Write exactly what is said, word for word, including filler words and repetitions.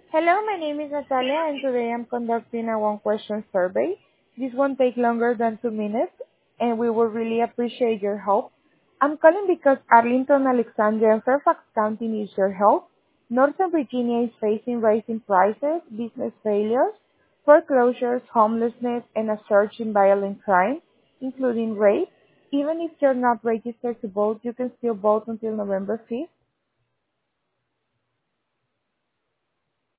Hello, my name is Natalia, and today I'm conducting a one-question survey. This won't take longer than two minutes, and we would really appreciate your help. I'm calling because Arlington, Alexandria, and Fairfax County needs your help. Northern Virginia is facing rising prices, business failures, foreclosures, homelessness, and a surge in violent crime, including rape. Even if you're not registered to vote, you can still vote until November fifth.